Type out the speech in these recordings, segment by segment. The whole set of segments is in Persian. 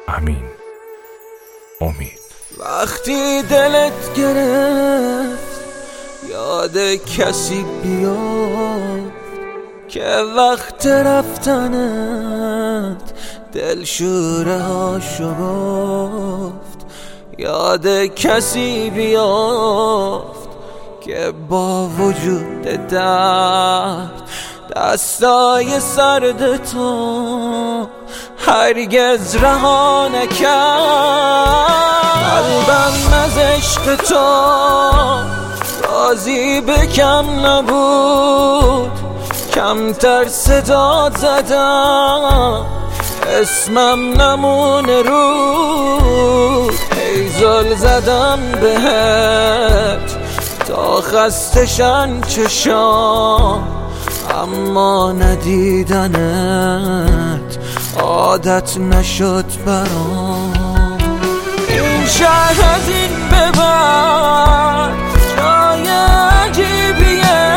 امین امید. وقتی دلت گرفت یاد کسی بیاد که وقت رفتنت دلشوره هاشو گفت، یاد کسی بیافت که با وجود درد دستای سرد تو هرگز رها نکرد. قلبم از عشق تو راضی به کم نبود، کمتر صدا زدم اسمم نمونه رود. هیزل زدم بهت تا خستشن چشام، اما ندیدنت عادت نشد برام. این شهر از این به بعد جای عجیبیه،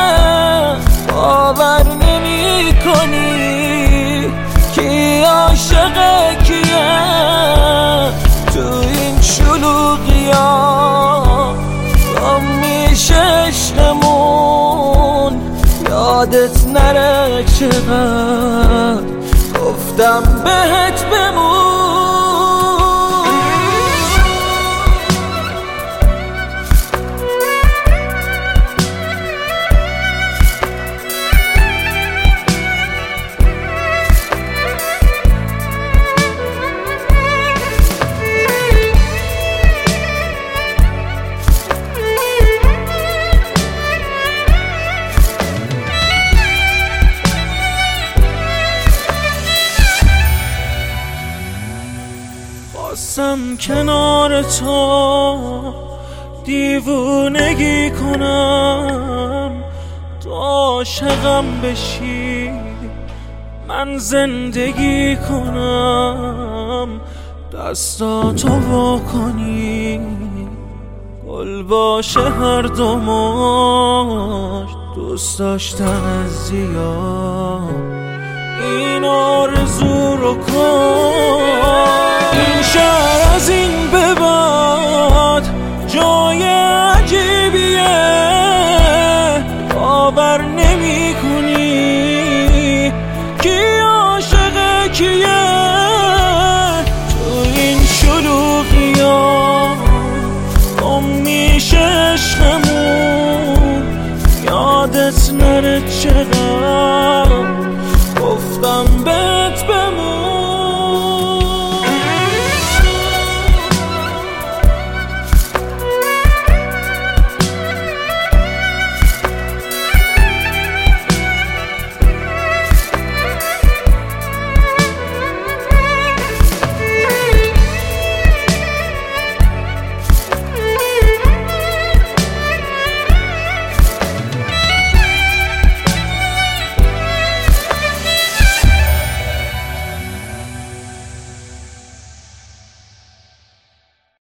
باور نمی کنی کی عاشق کیه. تو این شلوغی‌ها گم میشه عشقمون، یادت نره چقدر گفتم بهت بمون. خواستم کنار تو دیوونگی کنم، تو عاشقم بشی من زندگی کنم. دستاتو وا کنی گل باشه هر دو ماش، دوست داشتن زیاد این آرزو رو کن. این شهر از این به بعد جای عجیبیه، باور نمی کنی کی عاشق کیه. تو این شلوغی‌ها گم میشه عشقمون، یادت نره چقدر